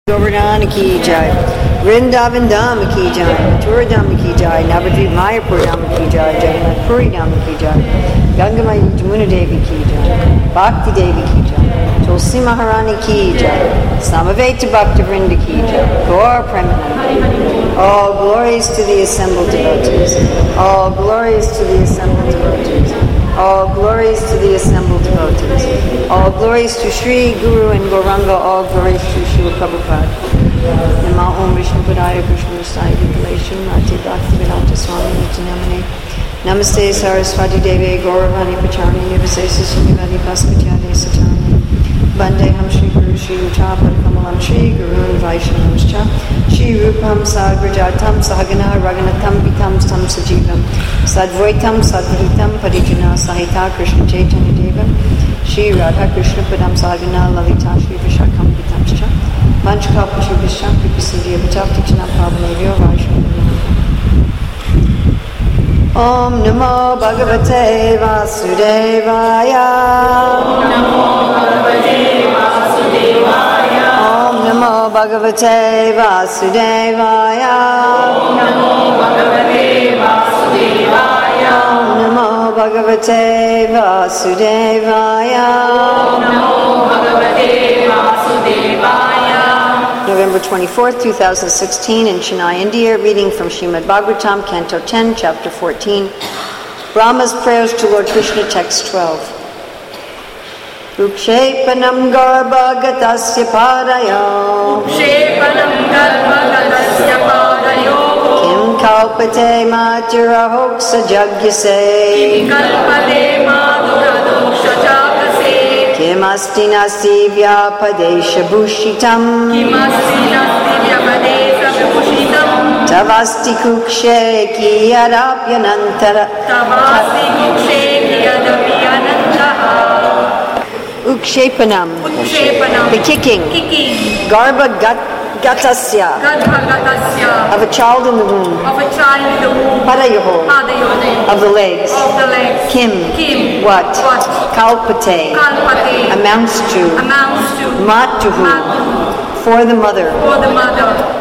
Govardhan ki jai, Vrindavan Dham ki jai, Mathura Dham ki jai, Navadvip Mayapur Dham ki jai, Jagannath Puri Dham ki jai, Gangamayi Jamuna Devi ki jai, Bhakti Devi ki jai, Tulsi Maharani ki jai, Samaveta Bhakta Vrinda ki jai, Gaur Premanandi. All glories to the assembled devotees. All glories to the assembled devotees. All glories to the assembled devotees. All glories to Sri Guru and Gauranga. All glories to Srila Prabhupada. Nama Om Vishnu Padaya Krishna Sai Vikalation Nati Bhakti Vedanta Swami Nitinamane. Namaste Saraswati Devi Gauravani Pacharni Nivasesa Srimati Bhaskatiade Satani. Bandeham Shri Guru Shri Utapad Kamalam Shri Guru Vaishnavamscha Shri Rupam Sagrajatam Sahagana Raganatam Vitam Tam Sajivam Sadvaitam Sadvitam Parijana Sahita Krishna Chaitanya Devam Shri Radha Krishna Padam Sahagana Lalita Shri Vishakam Vitamscha Vanchkalpa Shri Visham Kripasindhya Bhatavti Chanam Pavnavyo Vaishnavamscha. Om Namo Bhagavate Vasudevaya. Om Namo Bhagavate Vasudevaya. Om Namo Bhagavate Vasudevaya. Om Namo Bhagavate Vasudevaya. Om Namo Bhagavate Vasudevaya. Om Namo Bhagavate Vasudevaya. November 24th, 2016 in Chennai, India, reading from Srimad Bhagavatam, Canto 10, Chapter 14. Brahma's prayers to Lord Krishna, text 12. Ukshepanam garbhagatasya padayo. Ukshepanam garbhagatasya padayo. Kim kalpate maturahoksa jagyase. Kim kalpate maduradoksha jagyase. Kim asti nasti vyapadesha bhushitam. Kim asti nasti vyapadesha bhushitam. Tavasti kukshe kiyadapyanantara. Tavasti kukshe kiyadapyanantara. Ukshepanam. Ukshepanam. The kicking. Kicking. Garbhagatasya. Garbhagatasya. Of a child in the womb. Of a child in the womb. Padayoho. Padayoho. Of the legs. Of the legs. Kim. Kim. What? What? Kalpate. Kalpate. Amounts to. Amounts to. Matuhu. Matuhu. For the mother. For the mother.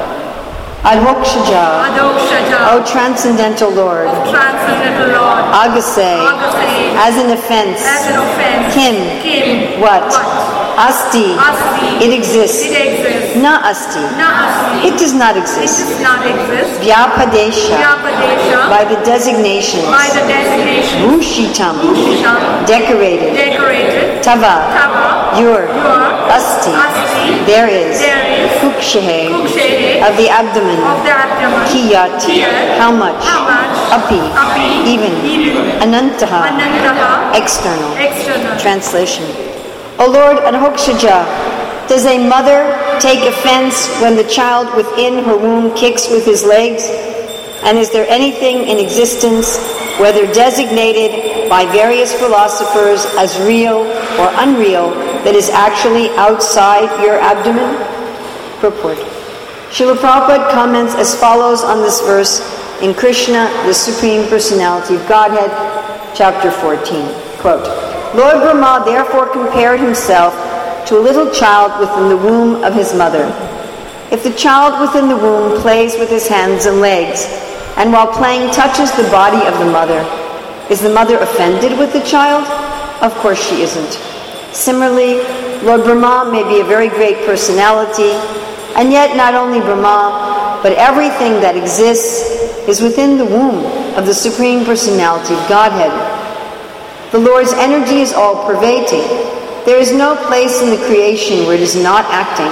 Adhokshaja. Adhokshaja. O transcendental Lord. Of transcendental Lord. Agase. Agase. As an offense. As an offense. Kim. Kim. What? What? Asti. Asti. It exists. It exists. Na asti. Na asti. It does not It exist. does not exist. Vyapadesha. Vyapadesha. By the designations. By the designation. Bhushitam. Bhushitam. Decorated. Decorated. Tava. Tava. Your. Your. Asti. Asti. There is. There is. Kukshehe. Kukshehe. Of the abdomen. Of the abdomen. Kiyat. Kiyat. How much? How much? Api. Api. Even. Even. Anantaha. Anantaha. External. External. Translation. O Lord Adhokshaja, does a mother take offense when the child within her womb kicks with his legs? And is there anything in existence, whether designated by various philosophers as real or unreal, that is actually outside your abdomen? Purport. Srila Prabhupada comments as follows on this verse in Krishna, the Supreme Personality of Godhead, chapter 14. Quote, Lord Brahma therefore compared himself to a little child within the womb of his mother. If the child within the womb plays with his hands and legs, and while playing touches the body of the mother, is the mother offended with the child? Of course she isn't. Similarly, Lord Brahma may be a very great personality, and yet not only Brahma, but everything that exists is within the womb of the Supreme Personality of Godhead. The Lord's energy is all-pervading. There is no place in the creation where it is not acting.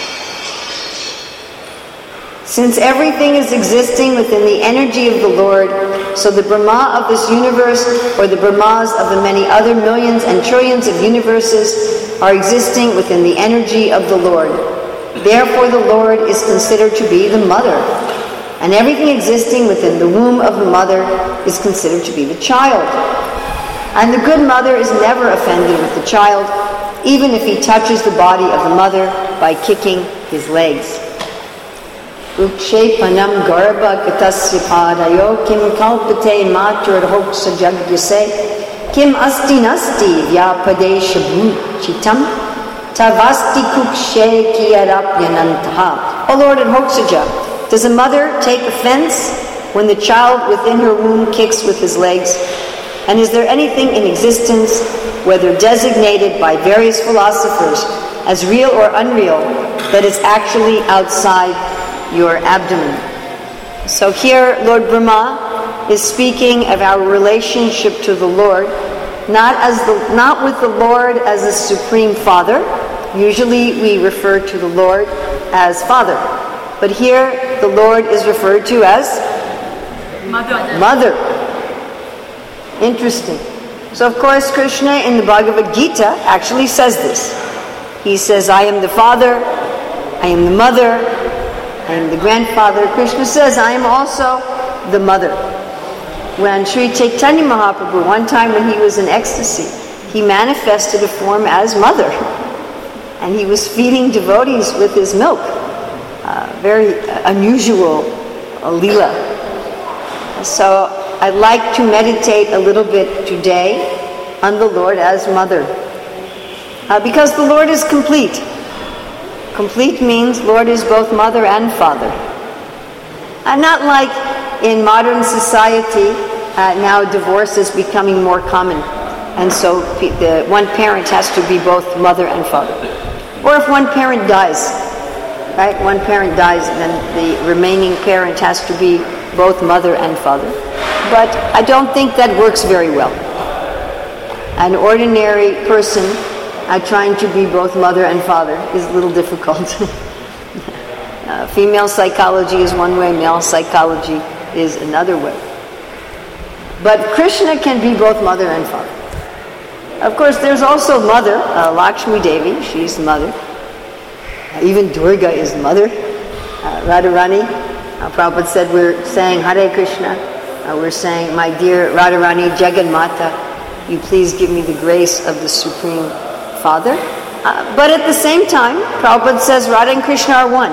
Since everything is existing within the energy of the Lord, so the Brahma of this universe, or the Brahmas of the many other millions and trillions of universes, are existing within the energy of the Lord. Therefore the Lord is considered to be the mother, and everything existing within the womb of the mother is considered to be the child. And the good mother is never offended with the child, even if he touches the body of the mother by kicking his legs. Ukshepanam garbhagatasya padayo kim kalpate maturahoksa jagyase kim asti nasti vyapadesha bhuchitam Tavasti kukshe kiyarapyanantaha. O Lord and Hokshaja, does a mother take offense when the child within her womb kicks with his legs? And is there anything in existence, whether designated by various philosophers as real or unreal, that is actually outside your abdomen? So here Lord Brahma is speaking of our relationship to the Lord, not with the Lord as a supreme father. Usually we refer to the Lord as Father. But here the Lord is referred to as Mother. Interesting. So of course Krishna in the Bhagavad Gita actually says this. He says, I am the father, I am the mother, I am the grandfather. Krishna says, I am also the mother. When Sri Chaitanya Mahaprabhu, one time when he was in ecstasy, he manifested a form as mother. And he was feeding devotees with his milk. Very unusual leela. So I'd like to meditate a little bit today on the Lord as mother. Because the Lord is complete. Complete means Lord is both mother and father. Not like in modern society, now divorce is becoming more common. And so the one parent has to be both mother and father. Or if one parent dies, right? One parent dies, then the remaining parent has to be both mother and father. But I don't think that works very well. An ordinary person trying to be both mother and father is a little difficult. Female psychology is one way, male psychology is another way. But Krishna can be both mother and father. Of course, there's also mother, Lakshmi Devi, she's mother. Even Durga is mother. Radharani, Prabhupada said we're saying Hare Krishna. We're saying, my dear Radharani Jagannatha, you please give me the grace of the Supreme Father. But at the same time, Prabhupada says Radha and Krishna are one.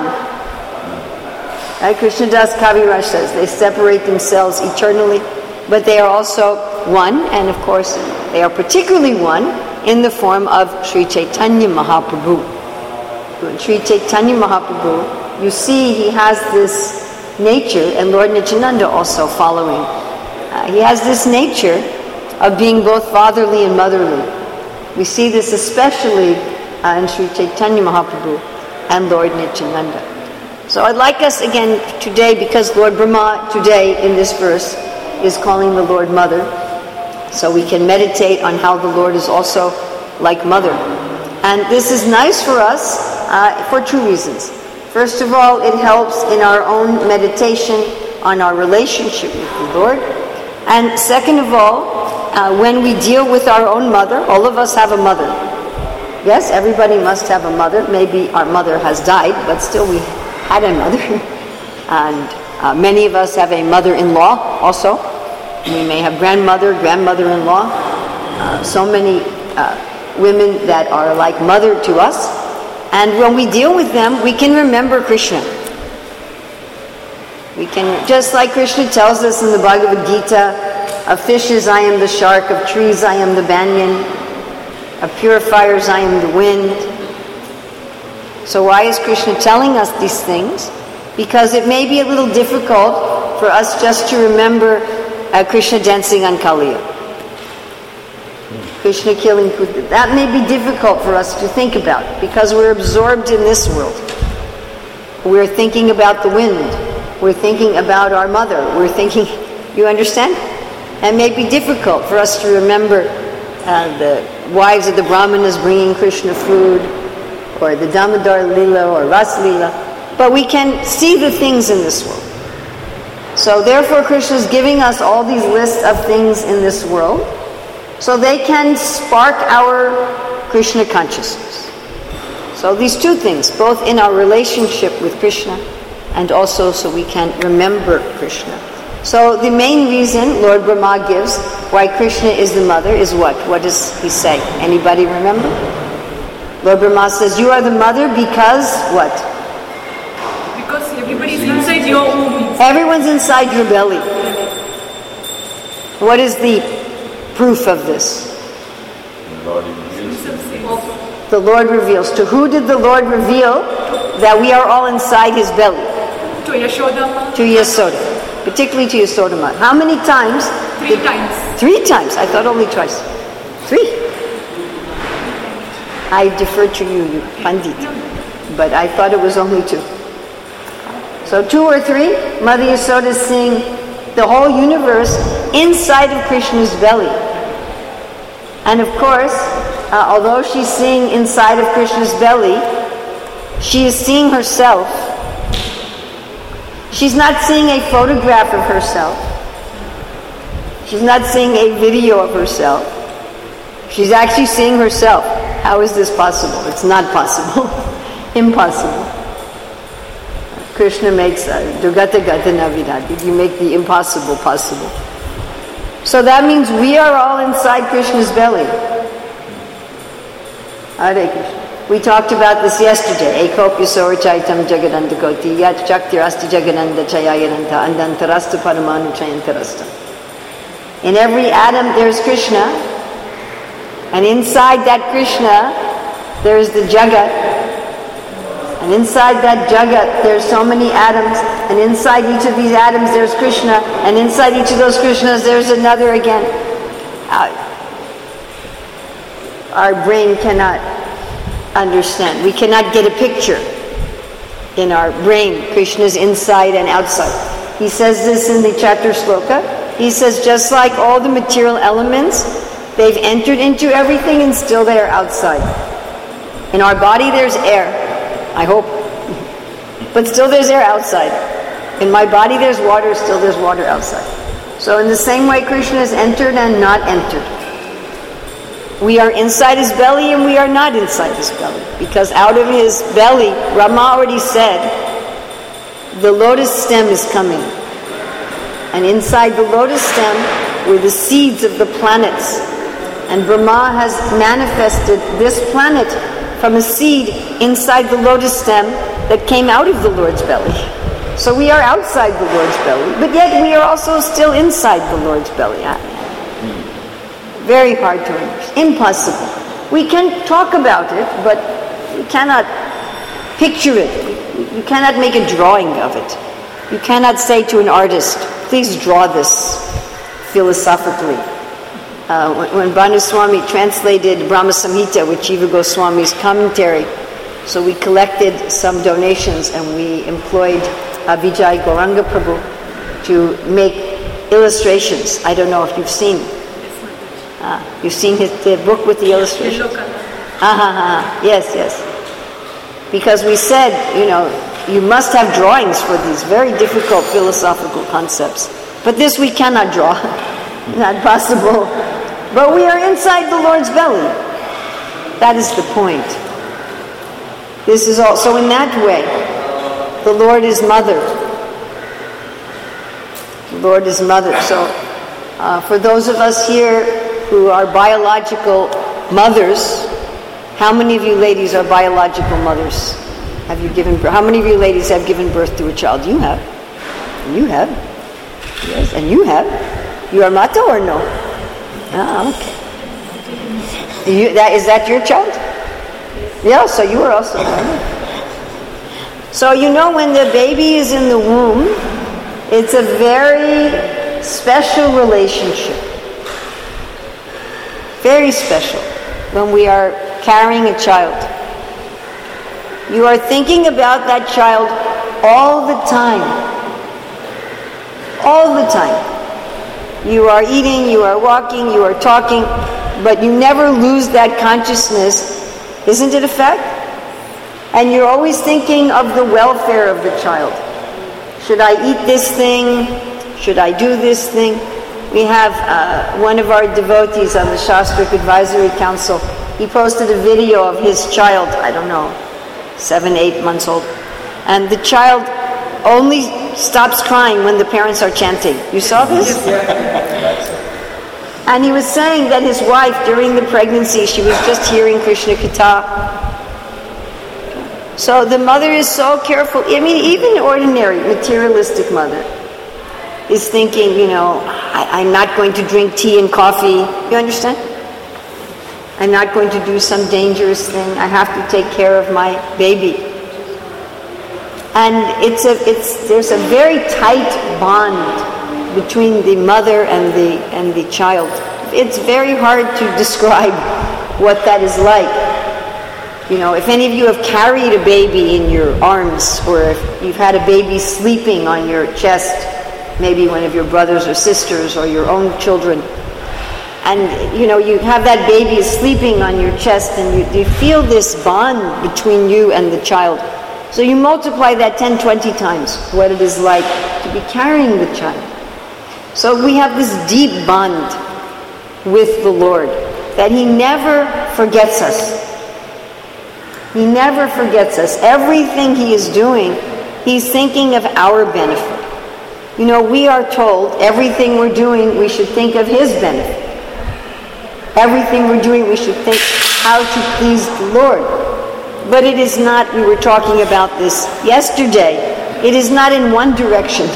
Right? Krishna Das Kaviraj says they separate themselves eternally, but they are also one, and of course they are particularly one in the form of Sri Chaitanya Mahaprabhu. In Sri Chaitanya Mahaprabhu, you see he has this nature, and Lord Nityananda also following. He has this nature of being both fatherly and motherly. We see this especially in Sri Chaitanya Mahaprabhu and Lord Nityananda. So I'd like us again today, because Lord Brahma today in this verse is calling the Lord Mother, so we can meditate on how the Lord is also like Mother. And this is nice for us for two reasons. First of all, it helps in our own meditation on our relationship with the Lord. And second of all, when we deal with our own mother, all of us have a mother. Yes, everybody must have a mother. Maybe our mother has died, but still we had a mother. And many of us have a mother-in-law also. We may have grandmother-in-law. So many women that are like mother to us. And when we deal with them, we can remember Krishna. We can, just like Krishna tells us in the Bhagavad Gita, of fishes I am the shark, of trees I am the banyan, of purifiers I am the wind. So why is Krishna telling us these things? Because it may be a little difficult for us just to remember Krishna dancing on Kaliya. Krishna killing Kuta. That may be difficult for us to think about because we're absorbed in this world. We're thinking about the wind. We're thinking about our mother. We're thinking, you understand? It may be difficult for us to remember the wives of the Brahmanas bringing Krishna food, or the Damodar Lila or Ras Lila, but we can see the things in this world. So therefore Krishna is giving us all these lists of things in this world so they can spark our Krishna consciousness. So these two things, both in our relationship with Krishna and also so we can remember Krishna. So the main reason Lord Brahma gives why Krishna is the mother is what? What does he say? Anybody remember? Lord Brahma says, you are the mother because what? Because everybody's inside your womb. Everyone's inside your belly. What is the proof of this? The Lord reveals. To who did the Lord reveal that we are all inside his belly? To Yashoda. To Yasoda. Particularly to Yasodama. How many times? 3 times. 3 times. I thought only twice. 3. I defer to you Pandit. But I thought it was only 2. So 2 or 3, Mother Yasoda is seeing the whole universe inside of Krishna's belly. And of course, although she's seeing inside of Krishna's belly, she is seeing herself. She's not seeing a photograph of herself. She's not seeing a video of herself. She's actually seeing herself. How is this possible? It's not possible. Impossible. Krishna makes Dugata Gata Navidati. You make the impossible possible. So that means we are all inside Krishna's belly. Hare Krishna. We talked about this yesterday. Ekopya Sorachaitam Jagadandakoti Yat Chaktirasti Jagananda Chayayananta Andantarasta Paramanu Chayantarasta. In every atom there's Krishna, and inside that Krishna there's the Jagat, and inside that Jagat there's so many atoms, and inside each of these atoms there's Krishna, and inside each of those Krishnas there's another again. Our brain cannot understand. We cannot get a picture in our brain. Krishna's inside and outside. He says this in the Chatur Shloka. He says just like all the material elements, they've entered into everything and still they are outside. In our body there's air, I hope. But still there's air outside. In my body there's water, still there's water outside. So in the same way Krishna has entered and not entered. We are inside his belly and we are not inside his belly. Because out of his belly, Brahma already said, the lotus stem is coming. And inside the lotus stem were the seeds of the planets. And Brahma has manifested this planet from a seed inside the lotus stem that came out of the Lord's belly. So we are outside the Lord's belly, but yet we are also still inside the Lord's belly. Very hard to understand. Impossible. We can talk about it, but we cannot picture it. You cannot make a drawing of it. You cannot say to an artist, please draw this philosophically. When Bhanuswami translated Brahma Samhita with Jiva Goswami's commentary, so we collected some donations and we employed Vijay Gauranga Prabhu to make illustrations. I don't know if you've seen. You've seen the book with the illustrations? Yes. Because we said, you must have drawings for these very difficult philosophical concepts. But this we cannot draw. Not possible. But we are inside the Lord's belly. That is the point. This is all. So in that way, the Lord is mother. The Lord is mother. So for those of us here who are biological mothers, how many of you ladies are biological mothers? Have you given birth? How many of you ladies have given birth to a child? You have. And you have. Yes, and you have. You are Mata or no? Okay. Is that your child? Yeah, so you are also. So when the baby is in the womb, it's a very special relationship. Very special when we are carrying a child. You are thinking about that child all the time. All the time. You are eating, you are walking, you are talking, but you never lose that consciousness. Isn't it a fact? And you're always thinking of the welfare of the child. Should I eat this thing? Should I do this thing? We have one of our devotees on the Shastric Advisory Council. He posted a video of his child, 7-8 months old. And the child only stops crying when the parents are chanting. You saw this? And he was saying that his wife, during the pregnancy, she was just hearing Krishna Katha. So the mother is so careful. Even ordinary, materialistic mother is thinking, I'm not going to drink tea and coffee. You understand? I'm not going to do some dangerous thing. I have to take care of my baby. And there's a very tight bond between the mother and the child. It's very hard to describe what that is like. You know, if any of you have carried a baby in your arms, or if you've had a baby sleeping on your chest, maybe one of your brothers or sisters or your own children, and you know, you have that baby sleeping on your chest, and you feel this bond between you and the child. So you multiply that 10, 20 times what it is like to be carrying the child. So we have this deep bond with the Lord, that He never forgets us. He never forgets us. Everything He is doing, He's thinking of our benefit. You know, we are told everything we're doing, we should think of His benefit. Everything we're doing, we should think how to please the Lord. But it is not, we were talking about this yesterday, it is not in one direction.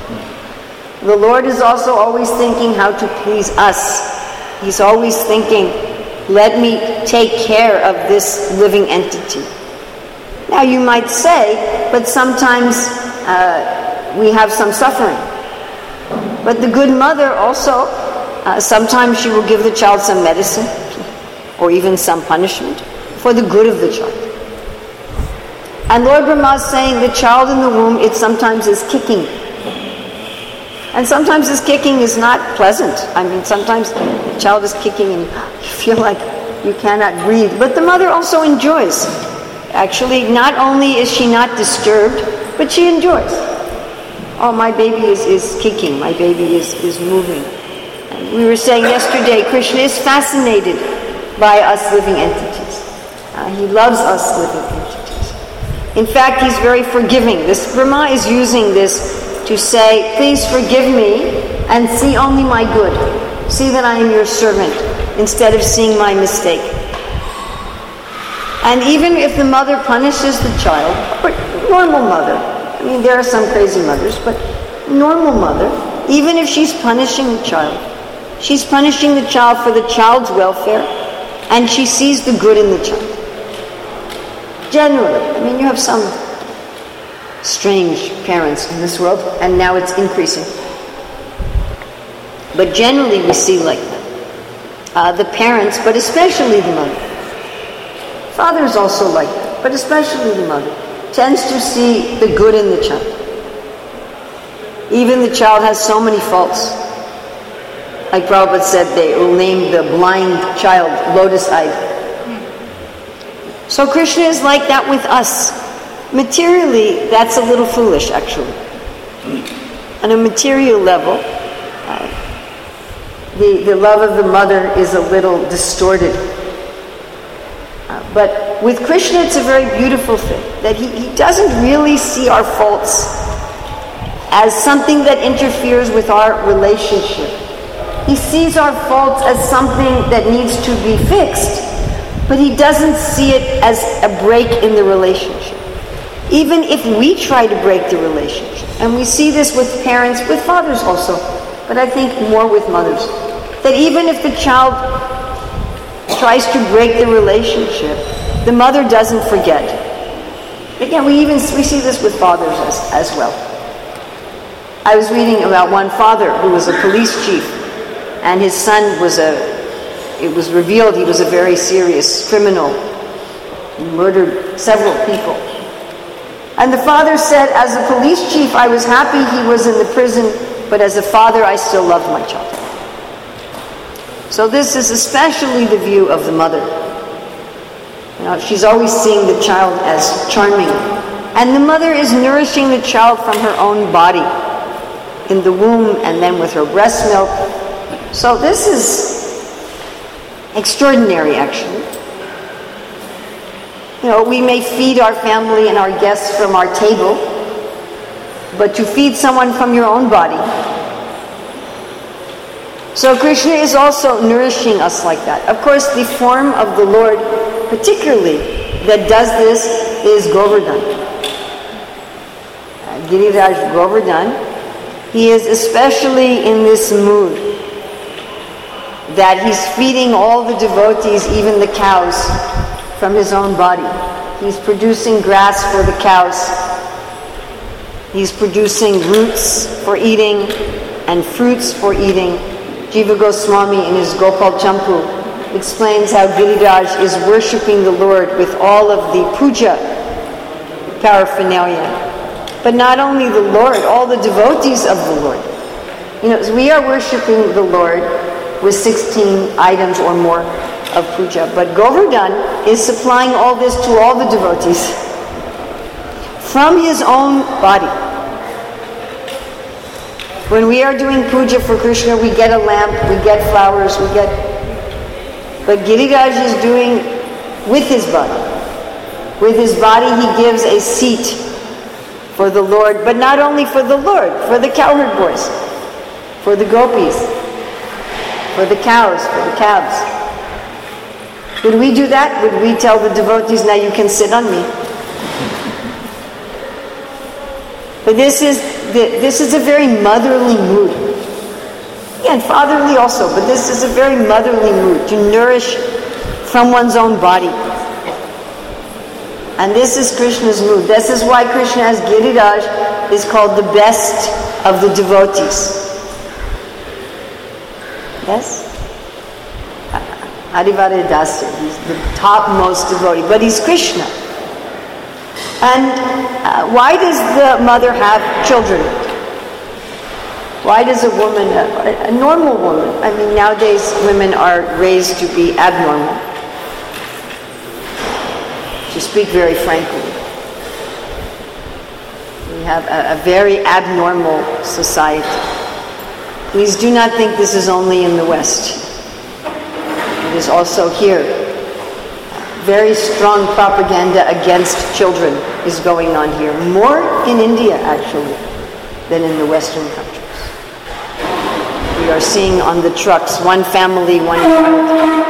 The Lord is also always thinking how to please us. He's always thinking, let me take care of this living entity. Now you might say, but sometimes we have some suffering. But the good mother also, sometimes she will give the child some medicine, or even some punishment, for the good of the child. And Lord Brahma is saying the child in the womb, it sometimes is kicking. And sometimes this kicking is not pleasant. I mean, sometimes the child is kicking and you feel like you cannot breathe. But the mother also enjoys. Actually, not only is she not disturbed, but she enjoys. Oh, my baby is kicking. My baby is moving. And we were saying yesterday, Krishna is fascinated by us living entities. He loves us living entities. In fact, He's very forgiving. This Brahma is using this to say, please forgive me and see only my good. See that I am your servant instead of seeing my mistake. And even if the mother punishes the child, but normal mother, I mean, there are some crazy mothers, but normal mother, even if she's punishing the child, she's punishing the child for the child's welfare, and she sees the good in the child. Generally, I mean, you have some strange parents in this world, and now it's increasing. But generally we see like that. The parents, but especially the mother. Father is also like that, but especially the mother, tends to see the good in the child. Even the child has so many faults. Like Prabhupada said, they will name the blind child lotus-eyed. So Krishna is like that with us. Materially, that's a little foolish, actually. On a material level, the love of the mother is a little distorted. But with Krishna, it's a very beautiful thing, that he doesn't really see our faults as something that interferes with our relationship. He sees our faults as something that needs to be fixed, but He doesn't see it as a break in the relationship. Even if we try to break the relationship, and we see this with parents, with fathers also, but I think more with mothers, that even if the child tries to break the relationship, the mother doesn't forget. Again, we see this with fathers as well. I was reading about one father who was a police chief, and his son it was revealed he was a very serious criminal. He murdered several people. And the father said, as a police chief, I was happy he was in the prison, but as a father, I still loved my child. So this is especially the view of the mother. You know, she's always seeing the child as charming. And the mother is nourishing the child from her own body, in the womb and then with her breast milk. So this is extraordinary, actually. You know, we may feed our family and our guests from our table, but to feed someone from your own body. So Krishna is also nourishing us like that. Of course, the form of the Lord, particularly, that does this is Govardhan. Giriraj Govardhan, he is especially in this mood. that he's feeding all the devotees, even the cows, from his own body. He's producing grass for the cows. He's producing roots for eating and fruits for eating. Jiva Goswami in his Gopal Champu explains how Giriraj is worshipping the Lord with all of the puja paraphernalia. But not only the Lord, all the devotees of the Lord. We are worshipping the Lord with 16 items or more of puja. But Govardhan is supplying all this to all the devotees from his own body. When we are doing puja for Krishna, we get a lamp, we get flowers, but Giriraj is doing with his body. With his body he gives a seat for the Lord, but not only for the Lord, for the cowherd boys, for the gopis, for the cows, for the calves. Would we do that? Would we tell the devotees, now you can sit on me? But this is a very motherly mood. And fatherly also, but this is a very motherly mood, to nourish from one's own body. And this is Krishna's mood. This is why Krishna as Giriraj is called the best of the devotees. Yes? Harivare Dasa, he's the topmost devotee, but he's Krishna. And why does the mother have children? Why does a woman, a normal woman, nowadays women are raised to be abnormal, to speak very frankly. We have a very abnormal society. Please do not think this is only in the West. It is also here. Very strong propaganda against children is going on here. More in India, actually, than in the Western countries. We are seeing on the trucks, one family, one child.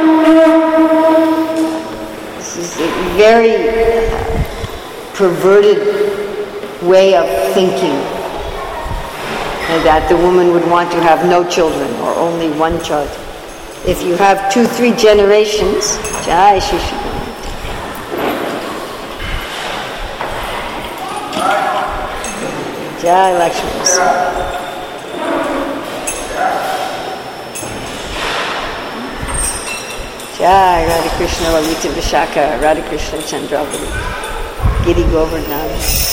This is a very perverted way of thinking, that the woman would want to have no children or only one child. If you have 2-3 generations, Jai Shishi. Jai Lakshmi. Jai Radha Krishna Lalita Vishaka, Radha Krishna Chandravali, Giri Govardhan.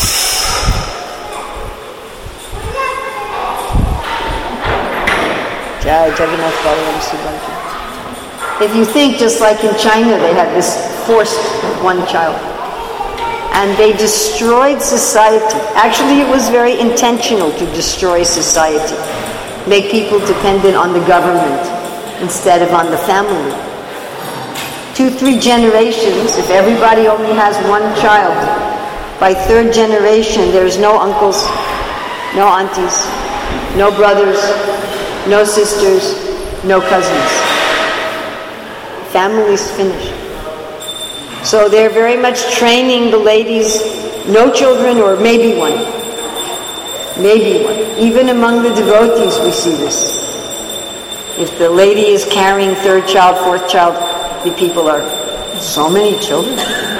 Jai Jagannath Balaram Subhadra. If you think, just like in China, they had this forced one child. And they destroyed society. Actually, it was very intentional to destroy society. Make people dependent on the government instead of on the family. 2-3 generations, if everybody only has one child, by 3rd generation, there's no uncles, no aunties, no brothers, no sisters, no cousins. Family's finished. So they're very much training the ladies, no children or maybe one. Maybe one. Even among the devotees we see this. If the lady is carrying 3rd child, 4th child, the people are, so many children.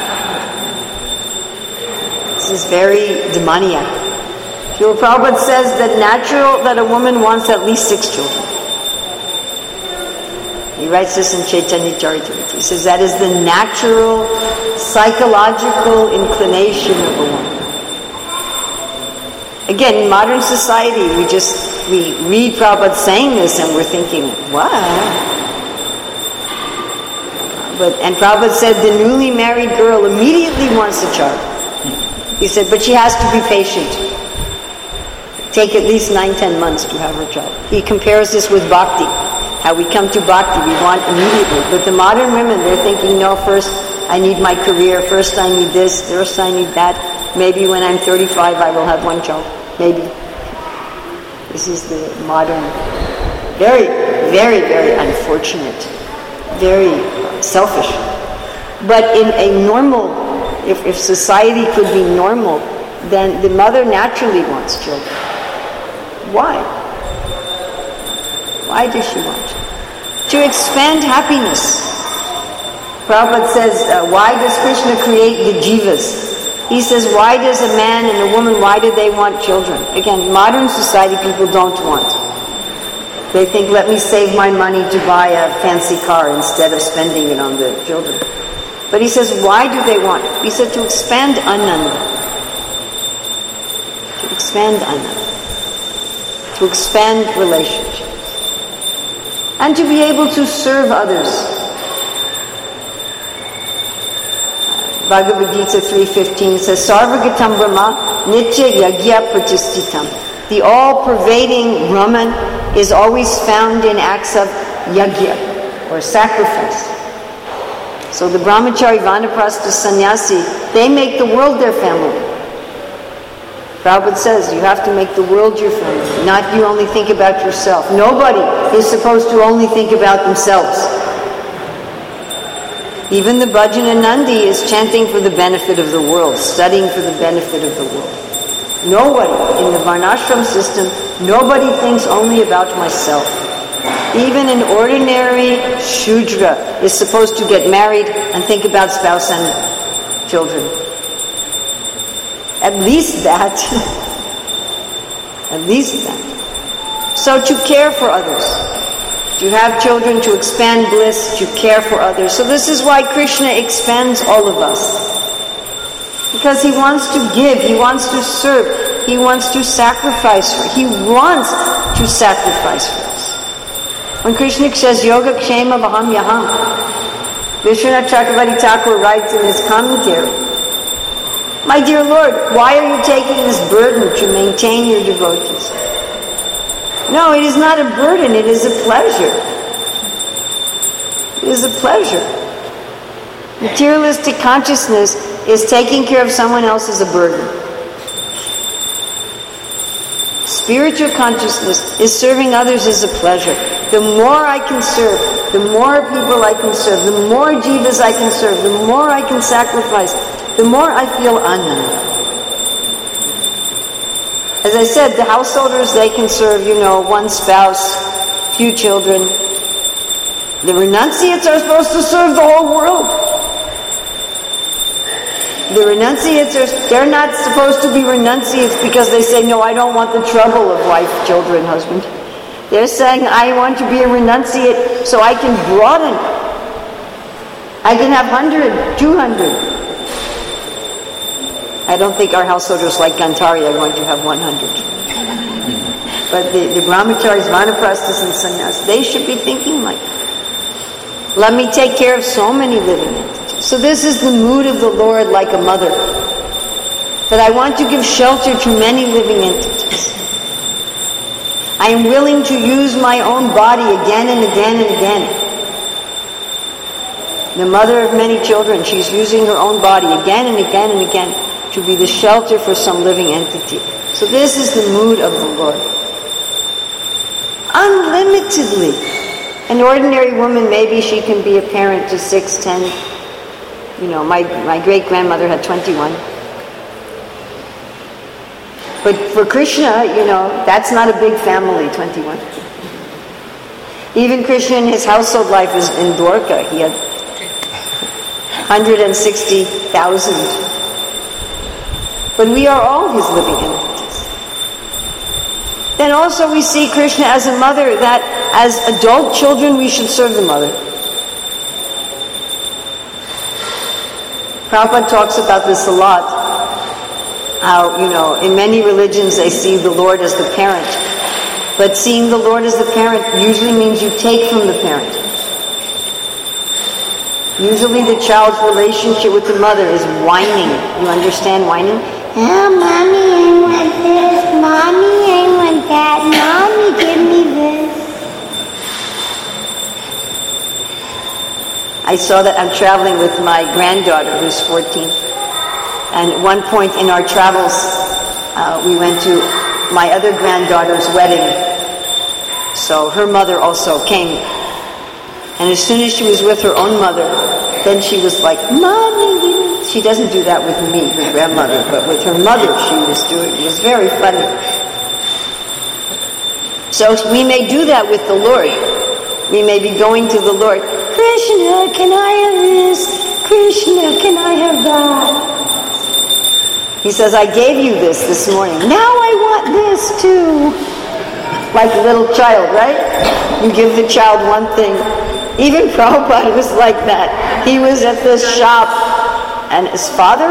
This is very demoniac. Srila Prabhupada says that a woman wants at least 6 children. He writes this in Chaitanya Charitamrita. He says that is the natural psychological inclination of a woman. Again, in modern society, we read Prabhupada saying this and we're thinking, what? And Prabhupada said the newly married girl immediately wants a child. He said, but she has to be patient. Take at least 9-10 months to have her child. He compares this with bhakti. How we come to bhakti, we want immediately. But the modern women, they're thinking, no, first I need my career, first I need this, first I need that. Maybe when I'm 35 I will have one child. Maybe. This is the modern, very, very, very unfortunate, very selfish. But in a normal, if society could be normal, then the mother naturally wants children. Why? Why does she want children? to expand happiness. Prabhupada says, why does Krishna create the jivas? He says, why does a man and a woman, why do they want children? Again, modern society, people don't want. They think, let me save my money to buy a fancy car instead of spending it on the children. But he says, why do they want? He said, to expand Ananda. To expand Ananda. To expand relationships. And to be able to serve others. Bhagavad Gita 3:15 says, Sarvagatam Brahma Nitya Yagya Pratistitam. The all-pervading Brahman is always found in acts of yagya, or sacrifice. So the brahmachari, vanaprastha, sannyasi, they make the world their family. Prabhupada says, you have to make the world your family, not you only think about yourself. Nobody is supposed to only think about themselves. Even the Bhajana Nandi is chanting for the benefit of the world, studying for the benefit of the world. Nobody in the Varnashram system, nobody thinks only about myself. Even an ordinary Shudra is supposed to get married and think about spouse and children. At least that. At least that. So to care for others. To have children, to expand bliss, to care for others. So this is why Krishna expands all of us. Because he wants to give, he wants to serve, he wants to sacrifice for us. He wants to sacrifice for us. When Krishna says, Yoga Kshema Vaham Yaham, Vishwanath Chakravarti Thakur writes in his commentary, my dear Lord, why are you taking this burden to maintain your devotees? No, it is not a burden, it is a pleasure. It is a pleasure. Materialistic consciousness is taking care of someone else as a burden. Spiritual consciousness is serving others as a pleasure. The more I can serve, the more people I can serve, the more jivas I can serve, the more I can sacrifice, the more I feel ananda. As I said, the householders, they can serve, one spouse, few children. The renunciates are supposed to serve the whole world. The renunciates they're not supposed to be renunciates because they say, no, I don't want the trouble of wife, children, husband. They're saying, I want to be a renunciate so I can broaden. I can have 100, 200. I don't think our householders like Gantari are going to have 100. But the brahmacharis, vanaprasthas, and sannyas, they should be thinking like that. Let me take care of so many living entities. So this is the mood of the Lord like a mother. That I want to give shelter to many living entities. I am willing to use my own body again and again and again. The mother of many children, she's using her own body again and again and again to be the shelter for some living entity. So this is the mood of the Lord. Unlimitedly. An ordinary woman, maybe she can be a parent to 6, 10. My great-grandmother had 21. But for Krishna, that's not a big family, 21. Even Krishna in his household life is in Dwarka. He had 160,000. But we are all his living entities. Then also we see Krishna as a mother, that as adult children we should serve the mother. Prabhupada talks about this a lot. How, in many religions they see the Lord as the parent. But seeing the Lord as the parent usually means you take from the parent. Usually the child's relationship with the mother is whining. You understand whining? Oh, Mommy, I want this. Mommy, I want that. Mommy, give me this. I saw that I'm traveling with my granddaughter who's 14. And at one point in our travels, we went to my other granddaughter's wedding. So her mother also came. And as soon as she was with her own mother, then she was like, Mommy, she doesn't do that with me, her grandmother, but with her mother she was doing it. It was very funny. So we may do that with the Lord. We may be going to the Lord, Krishna, can I have this? Krishna, can I have that? He says, I gave you this morning. Now I want this too. Like a little child, right? You give the child one thing. Even Prabhupada was like that. He was at the shop, and his father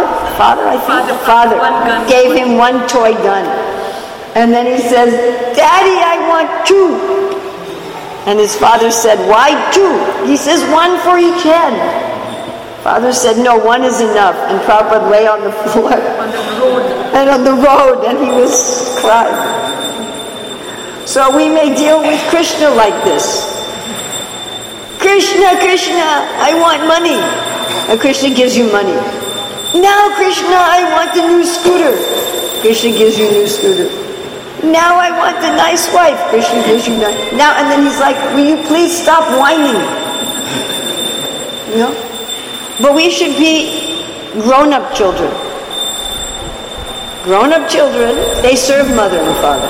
gave him one toy gun. And then he says, Daddy, I want two. And his father said, why two? He says, one for each hand. Father said, no, one is enough. And Prabhupada lay on the floor. On the road, and he was crying. So we may deal with Krishna like this. Krishna, Krishna, I want money. And Krishna gives you money. Now, Krishna, I want the new scooter. Krishna gives you a new scooter. Now I want the nice wife. Krishna gives you nice. Now, and then he's like, will you please stop whining? You know? But we should be grown-up children. Grown-up children, they serve mother and father.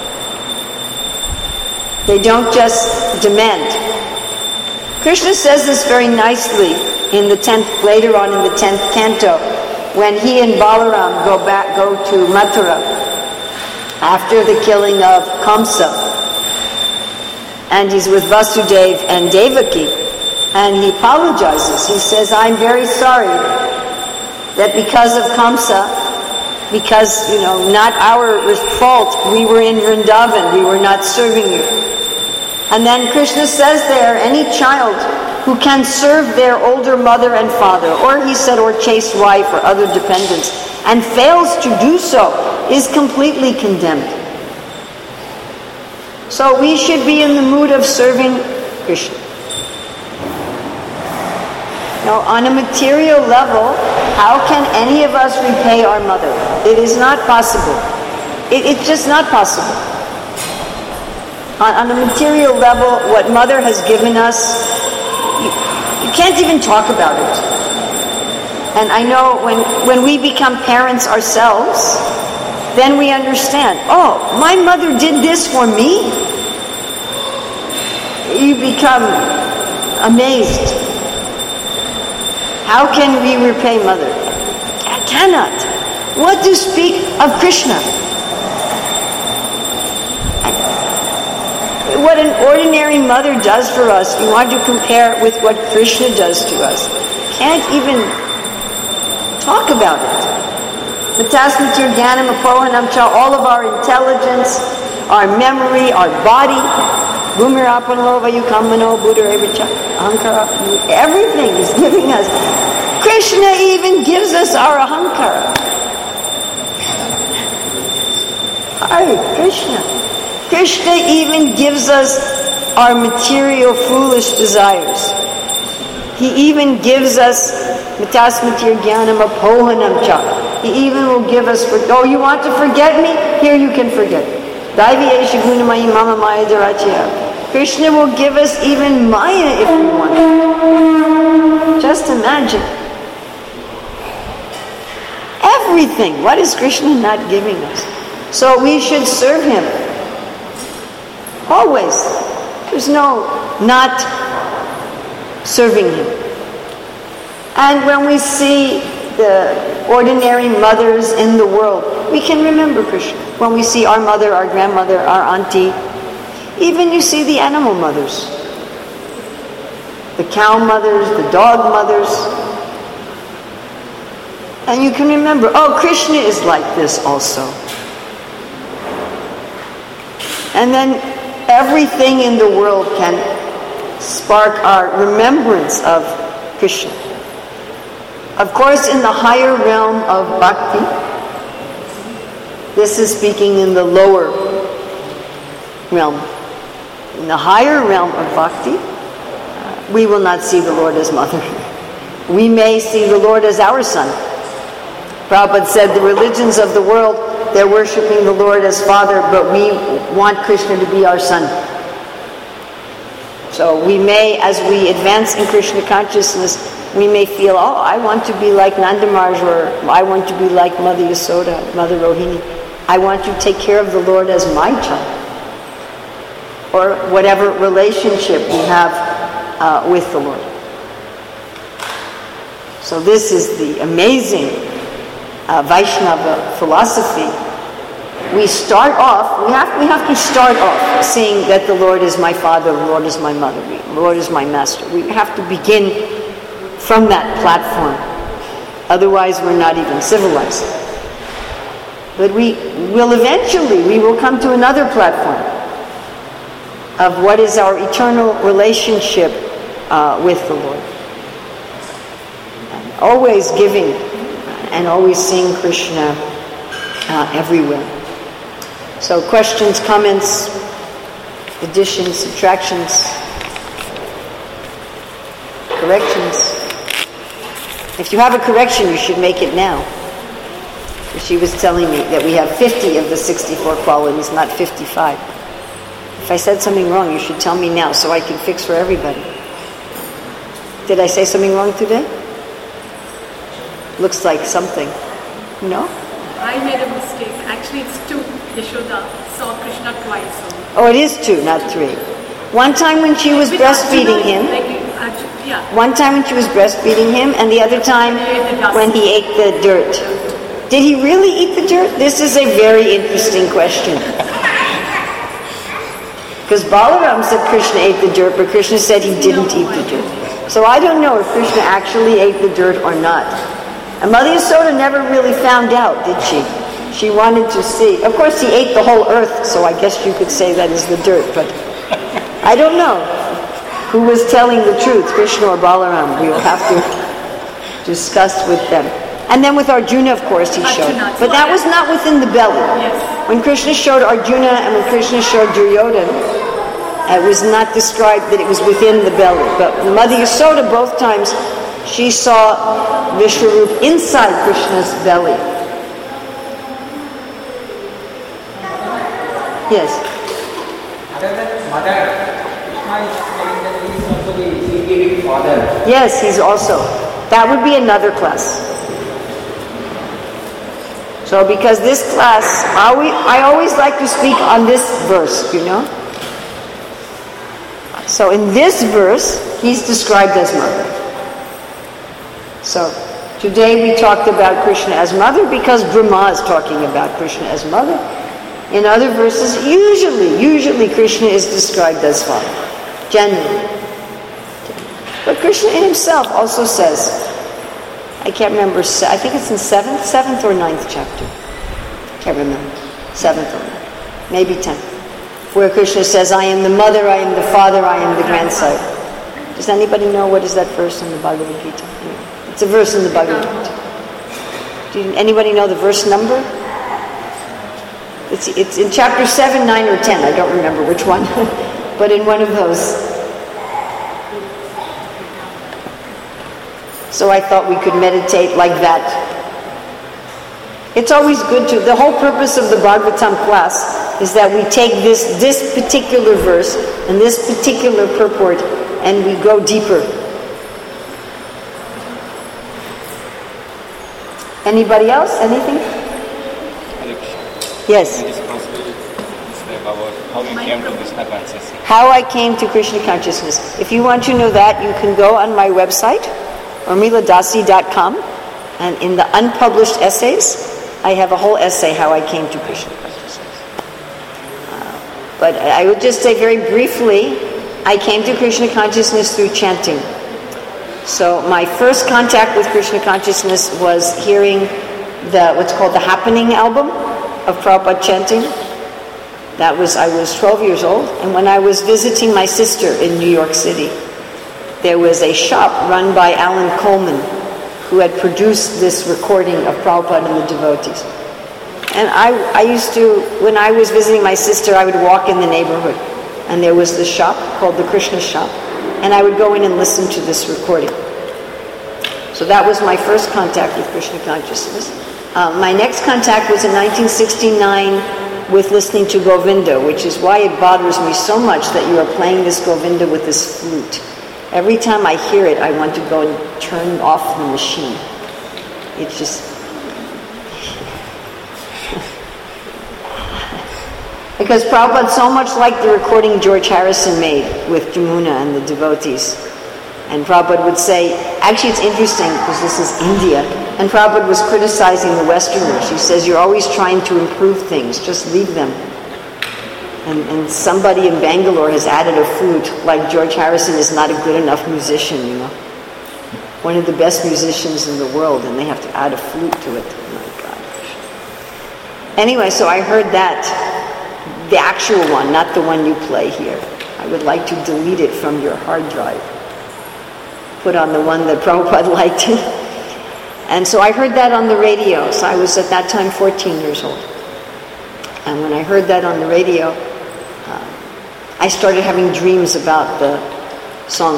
They don't just demand. Krishna says this very nicely in the 10th, later on in the 10th canto, when he and Balaram go to Mathura after the killing of Kamsa. And he's with Vasudeva and Devaki. And he apologizes. He says, I'm very sorry that because of Kamsa, because, not our fault, we were in Vrindavan, we were not serving you. And then Krishna says there, any child who can serve their older mother and father, or he said, or chaste wife or other dependents, and fails to do so, is completely condemned. So we should be in the mood of serving Krishna. Now, on a material level, how can any of us repay our mother? It is not possible. It's just not possible. On a material level, what mother has given us, you can't even talk about it. And I know when we become parents ourselves, then we understand, oh, my mother did this for me? You become amazed. How can we repay mother? I cannot. What to speak of Krishna? What an ordinary mother does for us, you want to compare it with what Krishna does to us. Can't even talk about it. Matasmatir Jnanam Apohanam Cha, all of our intelligence, our memory, our body, Bhumirapanlova Yukamano Buddha Ahankara, everything is giving us. Krishna even gives us our Ahankara. Hare Krishna. Krishna even gives us our material foolish desires. He even gives us Matasmatir Jnanam Apohanam Cha. He even will give us, you want to forget me? Here you can forget. Daiviyesha Gunamayi Mama Maya Dharachya. Krishna will give us even Maya if we want. Just imagine. Everything. What is Krishna not giving us? So we should serve Him. Always. There's no not serving Him. And when we see the ordinary mothers in the world, we can remember Krishna. When we see our mother, our grandmother, our auntie, even you see the animal mothers, the cow mothers, the dog mothers, and you can remember, Krishna is like this also. And then everything in the world can spark our remembrance of Krishna. Of course, in the higher realm of bhakti, this is speaking in the lower realm. In the higher realm of bhakti, we will not see the Lord as mother. We may see the Lord as our son. Prabhupada said the religions of the world, they're worshipping the Lord as Father, but we want Krishna to be our son. So we may, as we advance in Krishna consciousness, we may feel, I want to be like Nanda Maharaj, or I want to be like Mother Yasoda, Mother Rohini. I want to take care of the Lord as my child. or whatever relationship we have with the Lord. So this is the amazing Vaishnava philosophy. We start off, we have to start off saying that the Lord is my Father, the Lord is my mother, the Lord is my master. We have to begin from that platform. Otherwise we're not even civilized. But we will come to another platform of what is our eternal relationship with the Lord. And always giving and always seeing Krishna everywhere. So questions, comments, additions, subtractions, corrections. If you have a correction, you should make it now. She was telling me that we have 50 of the 64 qualities, not 55. If I said something wrong, you should tell me now so I can fix for everybody. Did I say something wrong today? Looks like something. No? I made a mistake. Actually, it's 2. Yashoda saw Krishna twice. Oh, it is 2, not 3. One time when she was breastfeeding him. One time when she was breastfeeding him, and the other time when he ate the dirt. Did he really eat the dirt? This is a very interesting question. Because Balaram said Krishna ate the dirt, but Krishna said he didn't eat the dirt. So I don't know if Krishna actually ate the dirt or not. And Mother Yasoda never really found out, did she? She wanted to see. Of course, he ate the whole earth, so I guess you could say that is the dirt, but I don't know who was telling the truth, Krishna or Balaram. We will have to discuss with them. And then with Arjuna, of course, he showed. But that was not within the belly. Yes. When Krishna showed Arjuna and when Krishna showed Duryodhana, it was not described that it was within the belly. But Mother Yasoda, both times, she saw Vishwarup inside Krishna's belly. Yes? Mother, Krishna is saying that he is also the giving father. Yes, he's also. That would be another class. So because this class, I always like to speak on this verse, you know. So in this verse, he's described as mother. So today we talked about Krishna as mother because Brahma is talking about Krishna as mother. In other verses, usually Krishna is described as father. Generally. But Krishna in himself also says, I can't remember, I think it's in 7th or 9th chapter. Can't remember. 7th or 9th. Maybe 10th. Where Krishna says, I am the mother, I am the father, I am the grandsire. Does anybody know what is that verse in the Bhagavad Gita? It's a verse in the Bhagavad Gita. Anybody know the verse number? It's in chapter 7, 9, or 10. I don't remember which one. But in one of those. So I thought we could meditate like that. It's always good to, the whole purpose of the Bhagavatam class is that we take this particular verse and this particular purport and we go deeper. Anybody else? Anything? Yes. It is possible to describe about how you came to Krishna consciousness. How I came to Krishna consciousness. If you want to know that, you can go on my website, urmiladasi.com, and in the unpublished essays, I have a whole essay how I came to Krishna consciousness. But I would just say very briefly, I came to Krishna consciousness through chanting. So my first contact with Krishna consciousness was hearing what's called the Happening album of Prabhupada chanting. I was 12 years old, and when I was visiting my sister in New York City, there was a shop run by Alan Coleman who had produced this recording of Prabhupada and the devotees. And I used to, when I was visiting my sister, I would walk in the neighborhood, and there was this shop called the Krishna Shop, and I would go in and listen to this recording. So that was my first contact with Krishna consciousness. My next contact was in 1969 with listening to Govinda, which is why it bothers me so much that you are playing this Govinda with this flute. Every time I hear it, I want to go and turn off the machine. It's just... Because Prabhupada so much liked the recording George Harrison made with Jamuna and the devotees. And Prabhupada would say, actually it's interesting because this is India, and Prabhupada was criticizing the Westerners. He says, you're always trying to improve things, just leave them. And somebody in Bangalore has added a flute, like George Harrison is not a good enough musician, you know. One of the best musicians in the world, and they have to add a flute to it. Oh my God. Anyway, so I heard that, the actual one, not the one you play here. I would like to delete it from your hard drive. Put on the one that Prabhupada liked. And so I heard that on the radio. So I was at that time 14 years old. And when I heard that on the radio, I started having dreams about the song.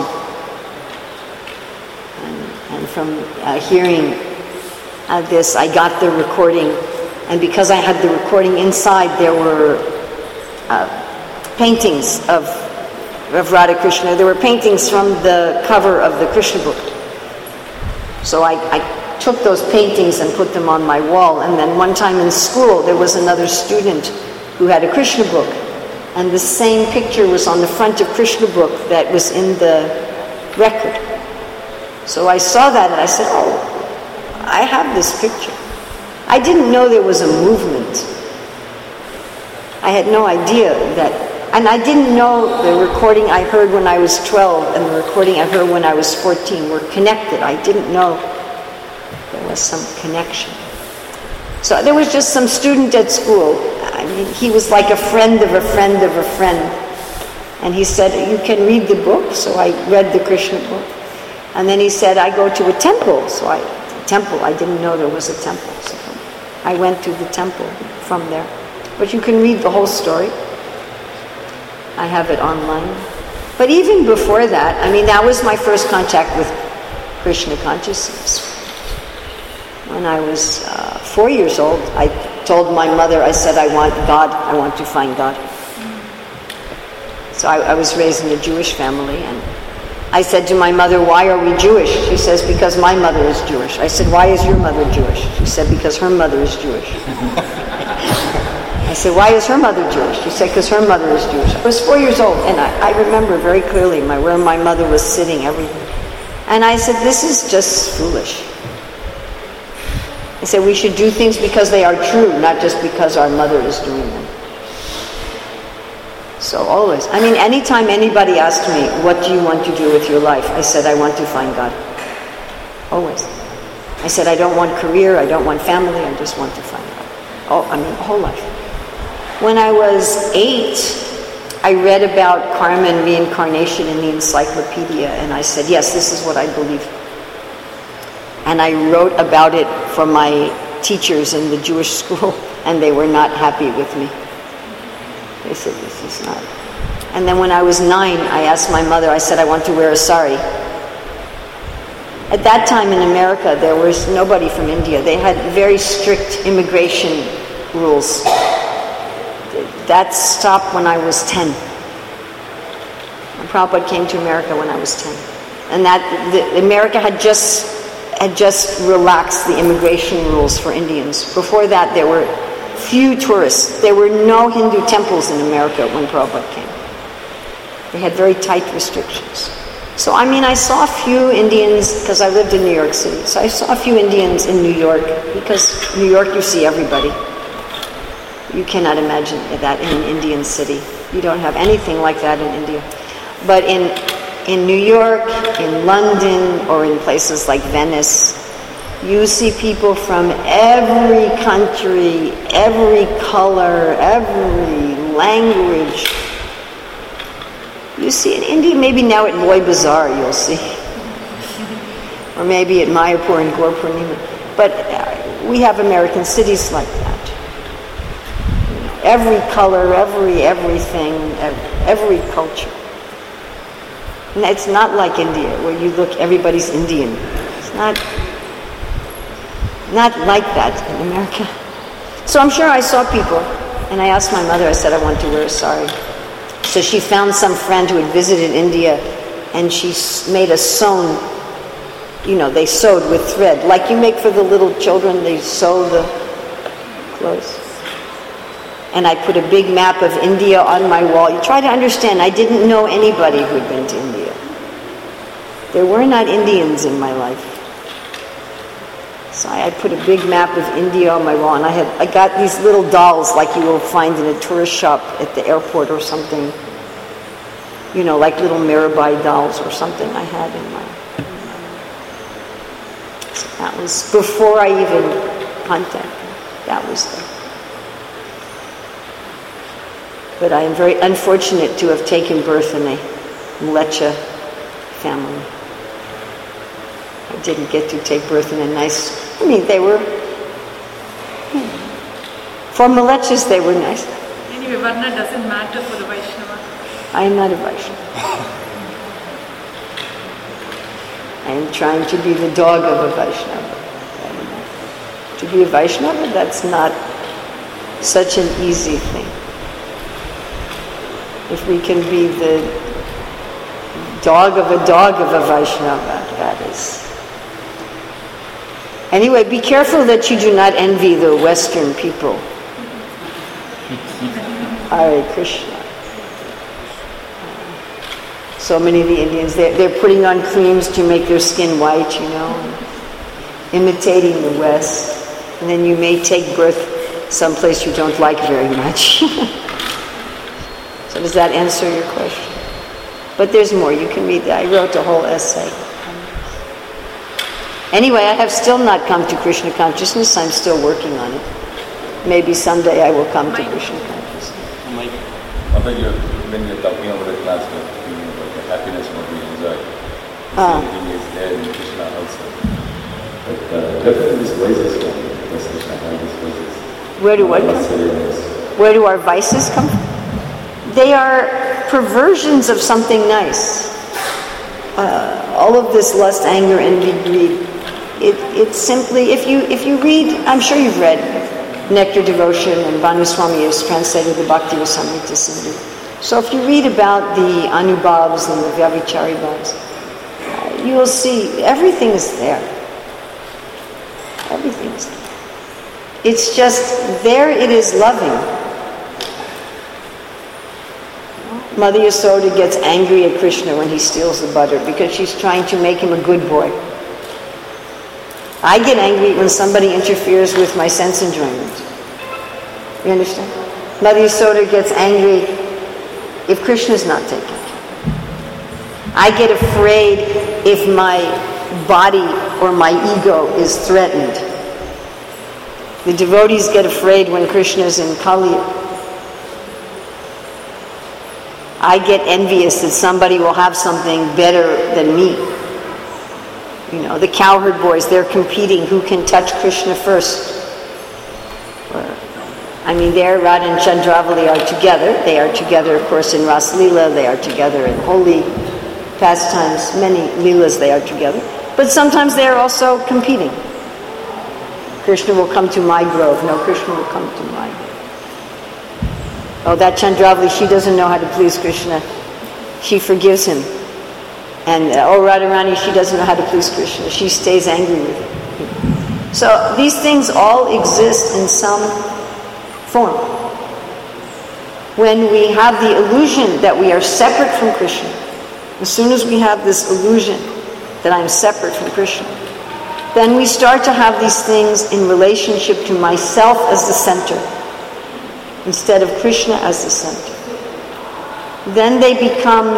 And from hearing this, I got the recording. And because I had the recording inside, there were paintings of Radha Krishna. There were paintings from the cover of the Krishna book. So I took those paintings and put them on my wall. And then one time in school, there was another student who had a Krishna book. And the same picture was on the front of Krishna book that was in the record. So I saw that and I said, oh, I have this picture. I didn't know there was a movement. I had no idea that, and I didn't know the recording I heard when I was 12 and the recording I heard when I was 14 were connected. I didn't know there was some connection. So there was just some student at school. I mean, he was like a friend of a friend of a friend. And he said, you can read the book. So I read the Krishna book. And then he said, I go to a temple. So I didn't know there was a temple. So I went to the temple from there. But you can read the whole story. I have it online. But even before that, I mean, that was my first contact with Krishna consciousness. When I was 4 years old, I told my mother, I said, I want God, I want to find God. So I was raised in a Jewish family, and I said to my mother, why are we Jewish? She says, because my mother is Jewish. I said, why is your mother Jewish? She said, because her mother is Jewish. I said, why is her mother Jewish? She said, because her mother is Jewish. I was 4 years old, and I remember very clearly where my mother was sitting, everything. And I said, this is just foolish. I said, we should do things because they are true, not just because our mother is doing them. So always. I mean, anytime anybody asked me, what do you want to do with your life? I said, I want to find God. Always. I said, I don't want career, I don't want family, I just want to find God. Oh, I mean, whole life. When I was 8, I read about karma and reincarnation in the encyclopedia, and I said, yes, this is what I believe. And I wrote about it for my teachers in the Jewish school, and they were not happy with me. They said, this is not. And then when I was 9, I asked my mother, I said, I want to wear a sari. At that time in America, there was nobody from India. They had very strict immigration rules. That stopped when I was 10. And Prabhupada came to America when I was 10. And America had just relaxed the immigration rules for Indians. Before that, there were few tourists. There were no Hindu temples in America when Prabhupada came. They had very tight restrictions. So, I mean, I saw a few Indians, because I lived in New York City, so I saw a few Indians in New York, because New York you see everybody. You cannot imagine that in an Indian city. You don't have anything like that in India. But in New York, in London, or in places like Venice, you see people from every country, every color, every language. You see in India, maybe now at Loy Bazaar you'll see. Or maybe at Mayapur and Gaur Purnima. But we have American cities like that. Every color, everything, every culture. And it's not like India, where you look, everybody's Indian. It's not like that in America. So I'm sure I saw people, and I asked my mother, I said, I want to wear a sari. So she found some friend who had visited India, and she made a sewn, they sewed with thread. Like you make for the little children, they sew the clothes. and I put a big map of India on my wall. You try to understand, I didn't know anybody who had been to India. There were not Indians in my life. So I put a big map of India on my wall, and I got these little dolls like you will find in a tourist shop at the airport or something. You know, like little Mirabai dolls or something I had in my... So that was before I even contacted. That was there. But I am very unfortunate to have taken birth in a Mlecha family. I didn't get to take birth in a nice... they were... For Mlechas, they were nice. Anyway, Varna doesn't matter for the Vaishnava. I am not a Vaishnava. I am trying to be the dog of a Vaishnava. To be a Vaishnava, that's not such an easy thing. If we can be the dog of a Vaishnava, that is... Anyway, be careful that you do not envy the Western people. Hare Krishna. So many of the Indians, they're putting on creams to make their skin white, imitating the West. And then you may take birth someplace you don't like very much. So does that answer your question? But there's more. You can read that. I wrote a whole essay. Anyway, I have still not come to Krishna consciousness. I'm still working on it. Maybe someday I will come to Krishna consciousness. When you're talking about the class, about the happiness, what we enjoy, everything is there in Krishna also. But definitely these vices come. Because Krishna has these vices. Where do what come? Where do our vices come from? They are perversions of something nice. All of this lust, anger, envy, greed. It's simply, if you read, I'm sure you've read Nectar Devotion, and Bhanu Swami has translated the Bhakti Rasamrita Sindhu. So if you read about the Anubhavs and the Vyavichari Bhavs, you will see everything is there. Everything is there. It's just, there it is loving. Mother Yasoda gets angry at Krishna when he steals the butter because she's trying to make him a good boy. I get angry when somebody interferes with my sense enjoyment. You understand? Mother Yasoda gets angry if Krishna's not taken care of. I get afraid if my body or my ego is threatened. The devotees get afraid when Krishna's in Kali. I get envious that somebody will have something better than me. The cowherd boys, they're competing who can touch Krishna first. There Radha and Chandravali are together. They are together, of course, in Ras Leela. They are together in holy pastimes. Many Leelas they are together. But sometimes they are also competing. Krishna will come to my grove. No, Krishna will come to my grove. Oh, that Chandravali, she doesn't know how to please Krishna. She forgives him. And Radharani, she doesn't know how to please Krishna. She stays angry with him. So these things all exist in some form. When we have the illusion that we are separate from Krishna, as soon as we have this illusion that I'm separate from Krishna, then we start to have these things in relationship to myself as the center, instead of Krishna as the center. Then they become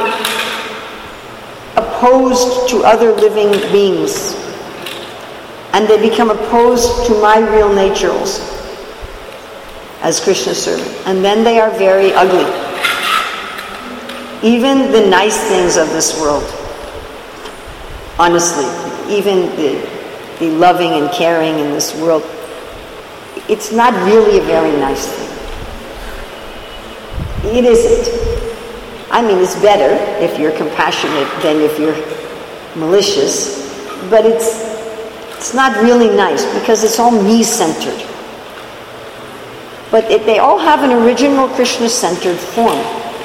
opposed to other living beings. And they become opposed to my real nature also, as Krishna's servant. And then they are very ugly. Even the nice things of this world, honestly, even the loving and caring in this world, it's not really a very nice thing. It isn't. It's better if you're compassionate than if you're malicious, but it's not really nice because it's all me-centered. But they all have an original Krishna-centered form.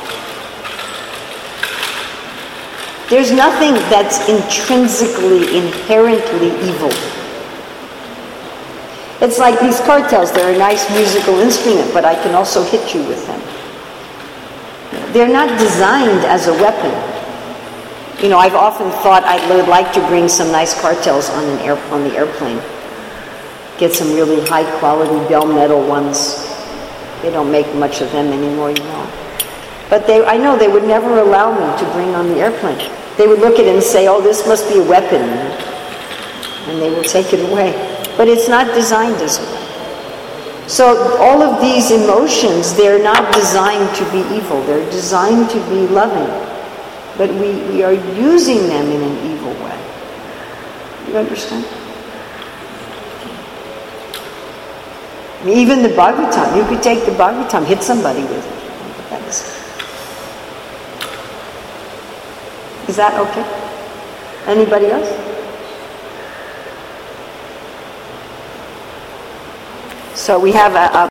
There's nothing that's intrinsically, inherently evil. It's like these cartels. They're a nice musical instrument, but I can also hit you with them. They're not designed as a weapon. You know, I've often thought I would like to bring some nice cartels on the airplane. Get some really high-quality bell metal ones. They don't make much of them anymore, you know. But I know they would never allow me to bring on the airplane. They would look at it and say, oh, this must be a weapon. And they will take it away. But it's not designed as a weapon. So all of these emotions, they're not designed to be evil. They're designed to be loving. But we are using them in an evil way. You understand? I mean, even the Bhagavatam, you could take the Bhagavatam, hit somebody with it. Is that okay? Anybody else? So we have a